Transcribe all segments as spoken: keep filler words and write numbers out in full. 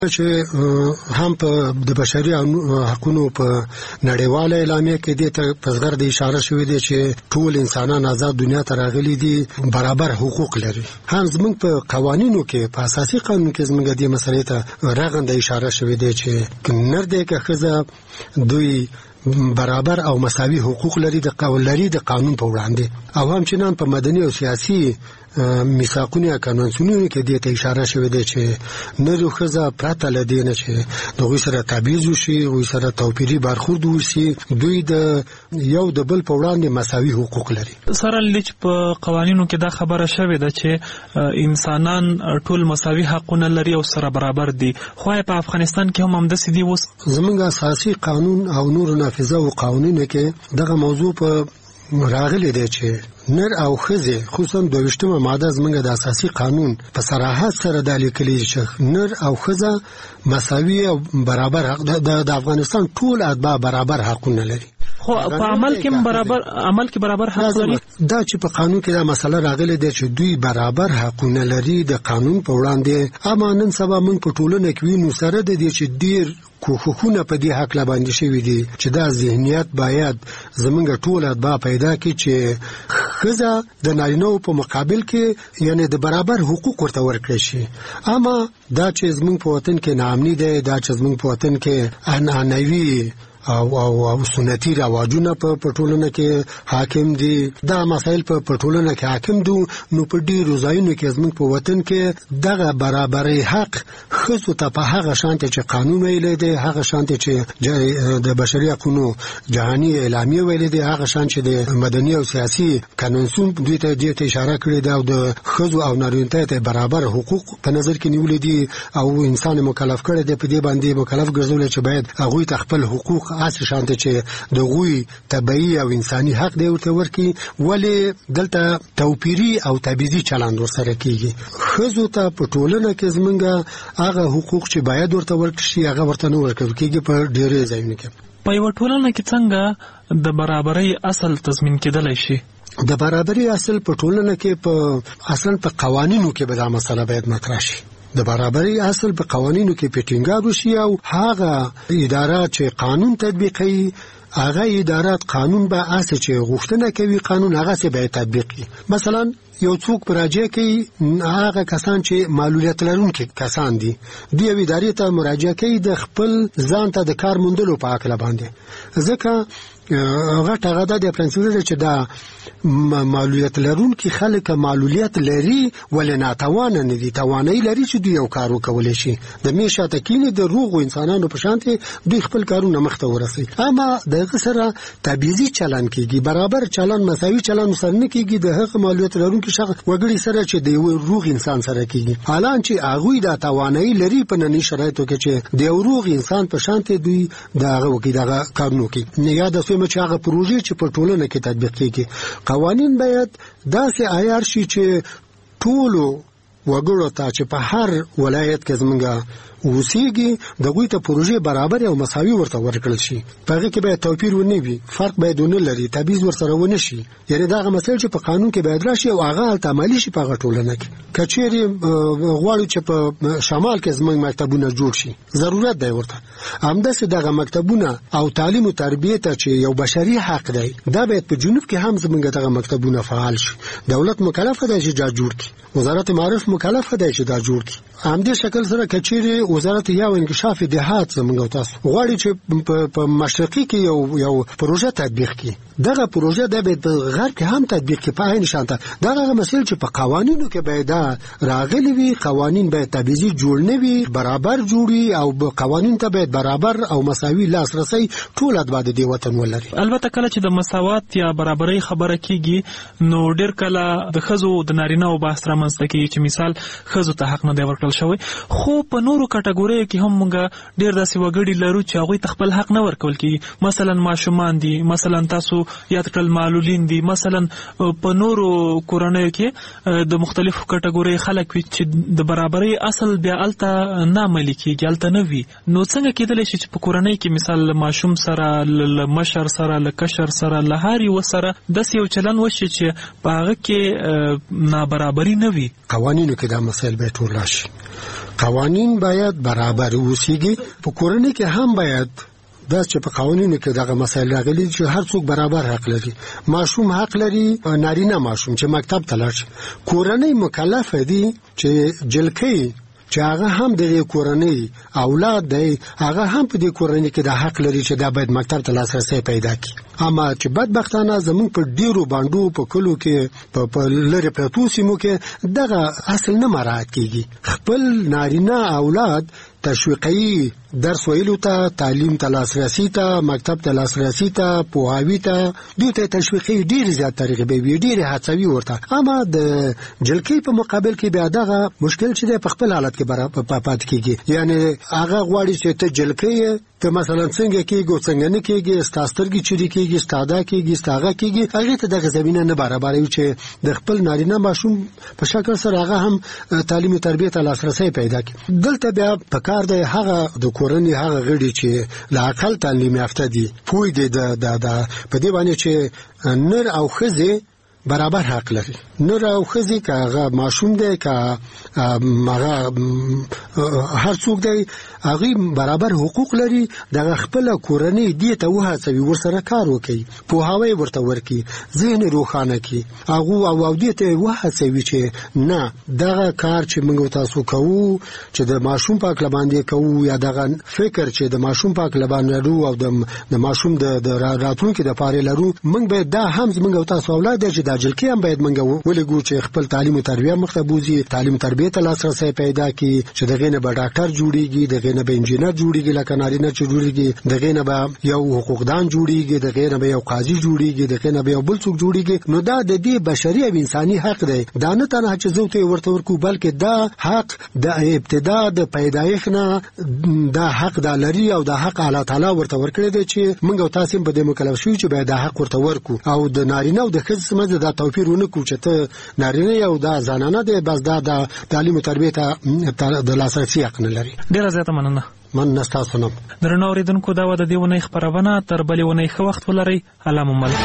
چې هم په د بشري حقوقو په نړیواله اعلامیه کې د پزګر د اشاره شوې ده چې ټول انسانان آزاد دنیا ته راغلي دي، برابر حقوق لري. هم زموږ په قوانینو کې په اساسي قانون کې زموږ د مسلې ته راغنده اشاره شوې ده چې نر دې که ښځه دوی برابر او مساوي حقوق لري د قانون لري د قانون په وړاندې، او هم چې نن په مدني او سیاسي میثاقونه قانونونو کې دې ته اشاره شوې ده چې نر او ښځه پرته لدی نه چې دوی سره تبعیض وشي، دوی سره توپیري برخورد وشي، دوی د یو د بل په وړاندې مساوي حقوق لري. سره لچ په قوانینو کې دا خبره شوې ده چې انسانان ټول مساوي حقونه لري او سره برابر دي، خو په افغانستان کې هم همداسې دي. اوس زموږ اساسي قانون او نور نافذه او قوانینو کې دغه موضوع په راغلی دی چې نر او ښځې خصوصا دویشتمه ماده زموږ د اساسي قانون په صراحت سره دا لیکلي چې نر او ښځه مساوي او برابر حق د افغانستان ټول اتباع برابر حقونه لري، خو په عمل کې برابر عمل کې برابر حق لري. دا چې په قانون کې دا مسله راغلی دی چې دوی برابر حقونه لري د قانون په وړاندې، اما نن سبا موږ په ټولنه کې وینو سره د دې چې ډیر کوښښونه په دې حق لباندې شوي دي چې دا ذهنیت باید زمونږ ټول اتباع پیدا کړي چې ښځه د نارینه‌و په مقابل کې یعنی د برابر حقوق ورته ورکړي شي. اما دا چې زمونږ په وطن کې ناامني دی، دا چې زمونږ په وطن کې عنعنوي او او او سنتي رواجونه په پټولنه کې حاکم دي، دا مسائل په پټولنه کې حاکم دي، نو په ډیرو ځایونو کې زموږ په وطن کې دغه برابرۍ حق ښځو ته په هغه شانته چې قانون ویلی دی، هغه شانته چې د بشري حقوقو جهاني اعلامیه ویلی دی، هغه شان چې د مدني او سیاسي قانون دوی ته دې ته اشاره کړې ده او د ښځو او نارینه ته برابر حقوق په نظر کې نیولې دي او انسان مکلف کړی دی په دې باندې مکلف ګرځول چې باید هغوی ته خپل حقوق اصل شانته چې د غوی طبيعي او انساني حق دی ورته ورکی، ولی دلته توپیری او تبعیضي چلند ورسره کیږي. خزو ته په ټولنه کې زمونږه هغه حقوق چې باید ورته ورکشي هغه ورته نه ورکول کیږي په ډیره ځایونو کې. په یو ټولنه کې څنګه د برابرۍ اصل تضمین کېدلی شي؟ د برابرۍ اصل په ټولنه کې په اصلا په قوانینو کې به دا مسله باید مطرح شي. د برابرۍ اصل په قوانینو کې پټینګار وشي او هغه ادارات چې قانون تطبیقوي هغه ادارات قانون به اساس چې غوښتنه کوي قانون هغه څه به تطبیق کړي. مثلا یو څوک مراجعه کوي، هغه کسان چې معلولیت لرونکي کسان دي د یو ادارې ته مراجعه کوي د خپل ځان ته د کار موندلو په اړه باندې، ځکه هغه هغه د پرنسپل چې دا معلولیت لرونکي خلک معلولیت لري ولې ناتوان نه دي، توانایي لري چې دوی یو کار وکولای شي، د میشه تکینه د روغ انسانانو په شانته دوی خپل کارونه مخته ورسي. اما دغه سره تبعیضي چلن کیږي، برابر چلن مساوي چلن سره نه کیږي د هغه معلولیت لرونکي شخص وګړي سره چې د یو روغ انسان سره کیږي، حالان چې هغه د توانایي لري په ننني شرایطو کې چې د یو روغ انسان په شانته دوی دغه وکي دغه کارونه کوي. نه یاد اوسه چې هغه پروژې چې په ټولنه کې تطبیق کیږي قوانین باید داسې عیار شي چې ټولو وګړو ته چې په هر ولایت کې زمونږ اوسېږي دغوی ته پروژې برابر او مساوي ورته ورکړل شي. په هغه کې باید توپیر ونه وي، فرق باید ونه لري، تبعیض ورسره ونه شي. یعنی دا هغه مسایل چې په قانون کې باید راشي او هغه عملي شي په هغه ټولنه کې. که چیرې غواړو چې په شمال کې زموږ مکتبونه جوړ شي ضرورت دی ورته همداسې دغه مکتبونه او تعلیم او تربیه ته چې یو بشري حق دی دا باید په جنوب کې هم زموږ دغه مکتبونه فعال شي. دولت مکلف دی چې دا جوړ کړي، وزارت معارف مکلف دی چې دا جوړ کړي. همدې شکل سره که چیرې وزارت یا انکشاف دهات زموږ تاسو غواړي چې په مشرقي کې یو یو پروژه تطبیق کړي، دغه پروژه د به غرب کې هم تطبیق کړي په عین شانته. دغه مسایل چې په قوانینو کې باید راغلي وي، قوانین باید تبعیضي جوړ نه وي، برابر جوړي او قوانین ته باید برابر او مساوي لاسرسي ټول اتباع د وطن ولري. البته کله چې د مساوات یا برابرۍ خبره کیږي نو ډېر کله د ښځو د نارینه او بحث رامنځته کیږي چې مثال ښځو ته حق نه دی ورکړل شوی، خو په نورو کټګوریو کې هم موږ ډېر داسې وګړي لرو چې هغوی ته خپل حق نه ورکول کیږي. مثلا ماشومان دي، مثلا تاسو یاد کړل معلولین دي، مثلا په نورو کورنیو کې د مختلفو کټګوري خلک وي چې د برابرۍ اصل بیا الته نه عملي کیږي، الته نه وي. نو څنګه کېدلی شي چې په کورنۍ کې مثال ماشوم سره له مشر سره له کشر سره له هر یو سره داسې یو چلن وشي چې په هغه کې نابرابري نه وي؟ قوانینو کې دا مسایل به ټول راشي. قوانین باید برابر اوسېږي. په کورنۍ کې هم باید دا چې په قوانینو کې دغه مسایل راغلي چې هر څوک برابر حق لري. ماشوم حق لري، نارینه ماشوم چې مکتب ته لاړ شي. کورنۍ مکلف دي چې جلکۍ چې هغه هم د کورنۍ اولاد دی، هغه هم په دې کورنۍ کې د حق لري چې دا باید مکتب ته لاسرسی پیدا کړي. اما چې بدبختانه زموږ په ډیرو باندو په کلو کې په لری پرتو سیمو کې دغه اصل نه مراعات کیږي. خپل نارینه اولاد تشویقي درس ویلو ته، تعلیم ته لاسرسی ته، مکتب ته لاسرسی ته، پوهاوی ته، دوی ته تشویقي ډیر زیات ترغیب وي، ډیر هڅوي ورته. اما د جلکې په مقابل کې بیا دغه مشکل چې په خپل حالت کې برابر پات کیږي. یعنی هغه غواړي چې ته جلکې ته مثلا څنګه کېږي څنګه نه کېږي، ستاسترګي چوري کېږي، ستاده کېږي، ستاغه کېږي، هغه ته دغه زمينه نه برابر وي چې د خپل نارینه ماشوم په شکل سره هغه هم تعلیم او تربیت ته لاسرسی پیدا کړي. دلته بیا په کار دی هغه د کورنۍ هغه غړي چې لا عقل تعلیم یافته دي، پوی دي د د په دې باندې چې نر او ښځه برابر حق لري. نر او ښځه که هغه ماشوم دی که هغه هر څوک دی، هغه برابر حقوق لري. دغه خپل کورنۍ دې ته وهڅوي، ورسره کار وکړي، پوهاوی ورته ورکړي، ذهن روښانه کړي، هغه او او دې ته وهڅوي چې نه دغه کار چې موږ تاسو کوو چې د ماشوم پاک لباندې کوو، یا دغه فکر چې د ماشوم پاک لباندې لرو او د ماشوم د راتلونکي د پاره لرو، موږ به دا هم موږ تاسو اولاد چې د جلکې هم باید موږ ولګو چې خپل تعلیم او تربیه مخته بوزي، تعلیم تربیه ته لاسرسی پیدا کړي، چې دغه نه به ډاکټر جوړیږي، دغه نه به انجینر جوړیږي، لکه نارینه چې جوړیږي، دغه نه به یو حقوقدان جوړیږي، دغه نه به یو قاضي جوړیږي، دغه نه به یو بل څوک جوړیږي. نو دا د دې بشري او انساني حق دی. دا نه تنها چې زه ته ورته ورکو، بلکې دا حق د ابتدا د پیدایښت نه دا حق د لري، او دا حق الله تعالی ورته ورکړي دی چې موږ تاسو په دې مکلف شو چې باید دا حق ورته ورکو. او د نارینه او د ښځې سمجه دا توپیر ونکړو چې ته نارینه یو دا زنانه دی، بس دا د تعلیم او تربیت ته د لاسرسي حق نه لري. ډیره زیاته مننه. من نستاسو نم درنو اوریدونکو، دا و د دې ونې خبرونه. تر بلې ونې ښه وخت ولرئ. الله مو مل.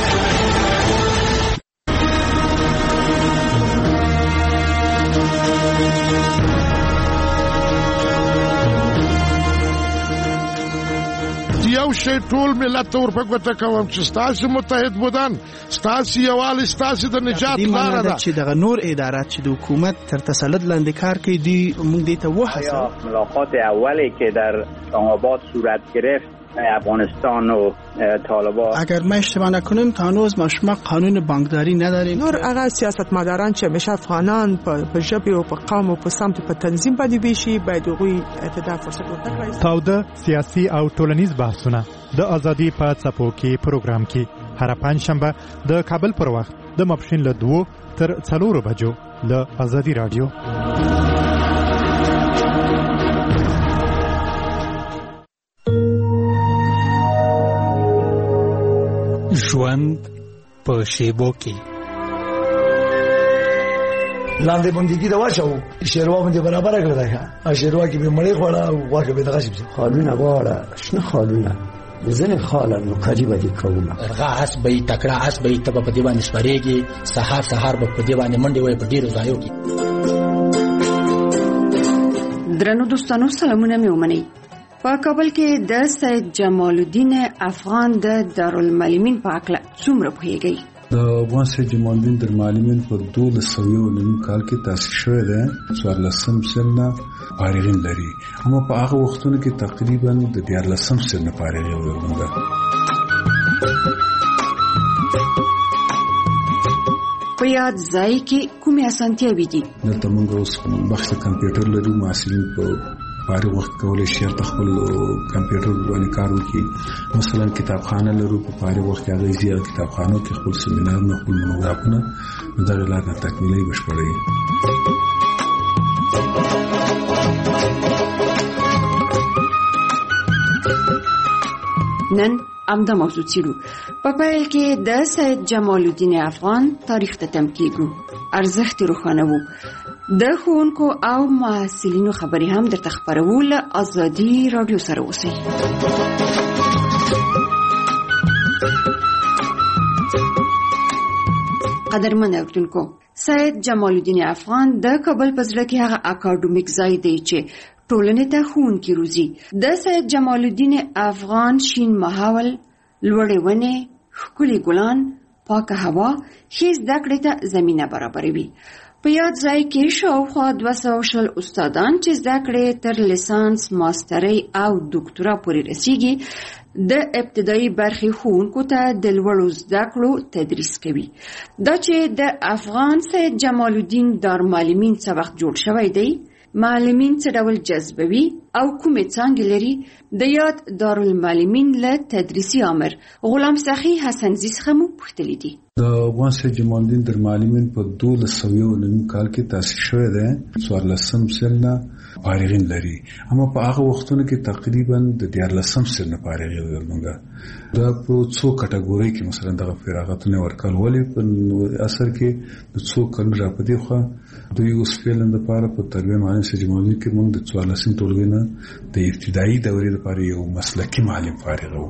یو شی ټول ملت ته ورپګوته کوم چې ستاسو متحد بودن، ستاسو یووالی، ستاسو د نجات لاره ده. چې دغه نور ادارات چې د حکومت تر تسلط لاندې کار کوي، دی موږ دې ته وهڅوو. ملاقات اولی که در آباد صورت گرفت افغانستان و طالبان، اگر ما اشتباه نکنیم تا هنوز ما شما قانون بانکداری نداریم. نور هغه سیاستمداران چې همیشه افغانان په ژبه او په قوم او په سمت په تنظیم باندې ویشي، باید هغوی ته فرصت ورکړي. تاوده سیاسي او ټولنیز بحثونه د ازادي په څپو کې پروګرام کې هر پنځ شنبه د کابل پر وخت د ماپښین له دوه تر څلورو بجو له ازادي رادیو. ژوند په شیبو کې لاندې بندګي دا واچو شیروا باندې برابر کړل دا شیروا کې به مړې خوړه او واګه به دغه شي خالونه واړه شنه خالونه زنه خاله نو کاجی باندې کومه رغه اس به تکړه اس به تب په دی باندې سپریږي، سحر سحر به په دی باندې منډي وای په ډیرو ځایو کې. درنو دوستانو، سلامونه مې ومنئ. په کابل کې د سید جمال الدین افغان د دارالمعلمین په اړه څومره پوهیږئ؟ د افغان سید جمال الدین دارالمعلمین په دولس سوه نیم کال کې تاسیس شوی دی. څوارلسم سل نه فارغین لري، اما په هغه وختونو کې تقریبا د دیارلسم سل نه فارغ وو. په یاد ځای کې کومې اسانتیاوې دي؟ دلته موږ اوس بخش کمپیوټر لرو، محصلین په فارغ وخت کولای شي خپل کمپیوټر باندې کار وکړي. مثلا کتابخانه لرو، په فارغ وخت کې هغه زیات کتابخانو کې خپل سیمینارونه، خپل مونوګرافونه د لاره تکمیلي بشپړوي. نن امدا موضوع چیرو په پیل کې د سید جمال الدین افغان تاریخ ته تم کیږو، ارزښت روښانه وو. د ښوونکو او محصلینو خبرې هم درته خبرو له ازادي رادیو سره اوسئ. قدرمن اوریدونکو، سید جمال الدین افغان د کابل په زړه کې هغه اکاډمیک ځای دی چې ټولنې ته ښوونکي روزي. د سید جمال الدین افغان شین ماحول، لوړې ونې، ښکلي ګلان، پاکه هوا ښې زده کړې ته زمینه برابروي. په یاد ځای کې شاوخوا دوه سوه شل استادان چې زده کړې تر لیسانس، ماسترۍ او ډاکټرا پورې رسیږي د ابتدایي برخې ښوونکو ته د لوړو زده کړو تدریس کوي. دا چې د افغان سید جمال الدین دارالمعلمین څه وخت جوړ شوی دی، معلمین څه ډول جذبوي او کومې څانګې لري، د یاد دارالمعلمین له تدریسي آمر غلام سخي حسنزي څخه مو پوښتلي دي. د افغان سید جمال الدین دارالمعلمین په دولس سوه یو نوي کال کې تاسیس شوی دی. څوارلسم سل نه فارغین لري، اما په هغه وختونو کې تقریبا د دیارلسم سل نه فارغین درلوده. دا په څو کټګورۍ کې مثلا دغه فراغتونه ورکول، ولې په اثر کې د څو کلونو راپدې خو دوی اوس فعلا د پاره په تربیه معلم سید جمال الدین کې موږ د څوارلسم ټولګي نه د ابتدایي دورې لپاره یو مسلکي معلم فارغ وو.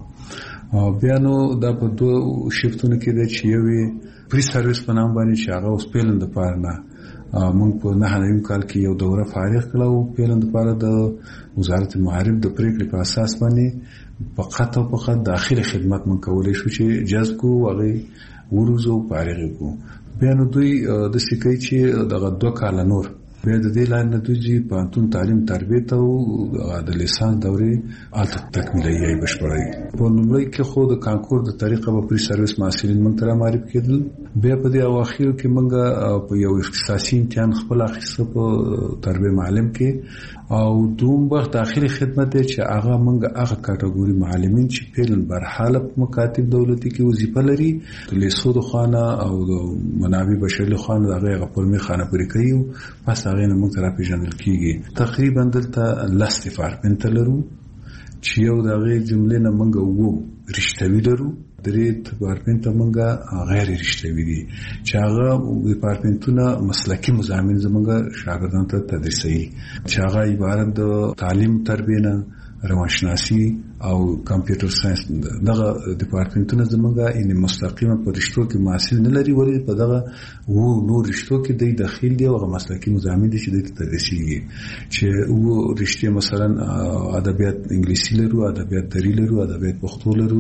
بیا نو دا په دوه شفتونو کې د چې یوې پری سرویس په نام باندې چې هغه اوس فعلا د پاره نه موږ په نهه نوي کال کې یو دوره فارغ کړو. فعلا د پاره د وزارت معارف د پریکړې په اساس باندې فقط او فقط داخلي خدمت من کولای شو چې جذب کو هغه ورزو فارغ کو. بیا نو دوی د سکه چې دغه دوه کال نور بیا د دې لاندې دوی پانتون تعلیم تربیه ته او د لیسانس دورې الته تکمیلي یې بشپړای. په لومړی کې خو د کانکور د طریقه په پری سرویس محصلین موږ ته معرفي کېدل. بیا په دې اواخر کې موږ په یو اختصاصي امتحان خپل اخیسته په تربیه معلم کې، او دوم وخت داخلي خدمت چې هغه موږ هغه کټګوري معلمین چې پیلن برحاله مکاتب دولتي کې وظیفه لري د لیسو د خانه او د منابع بشري خانه هغه غفورمي خانه پرې کوي، پس هغه نه موږ تر پیژندل کیږي. تقریبا دلته لاس ډیپارټمنټ لرو چې یو دغه جملې نه موږ وو رښتوي لرو، درې ډیپارټمنټ موږ غیر رښتوي دي چې هغه ډیپارټمنټونه مسلکي مضامین زموږ شاګردانو ته تدریسي، چې هغه عبارت د تعلیم تربیه نه روانشناسي او کمپیوټر ساينس. دغه ډیپارټمنټونه زموږه ان مستقیمه په رښتو کې محصل نه لري، ولې په دغه وو نور رښتو کې د داخل دی او مسلکي مضامین دي چې د تدریسي، چې وو رښتیا مثلا ادبیات انګلیسي لرو، ادبیات دری لرو، ادبیات پښتو لرو،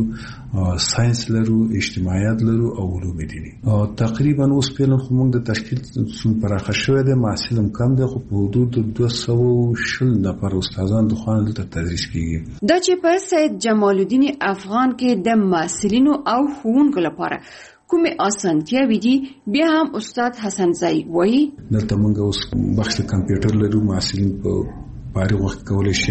ساينس لرو، اجتماعیات لرو او علوم دینی. تقریبا اوس په نن موږ د تشکیل پراخه شوې ده، محصل هم کم ده، خو په حدود دوه سوه شل نفر استادان د خوانه ته تدریس کیږي. دا چې په سید جمال الدین افغان کې د محصلینو او ښوونکو لپاره کومې اسانتیاوې دي، بیا هم استاد حسنزي وایي دلته موږ اوس بخش کمپیوټر لرو، محصلین په فارغ وخت کولای شي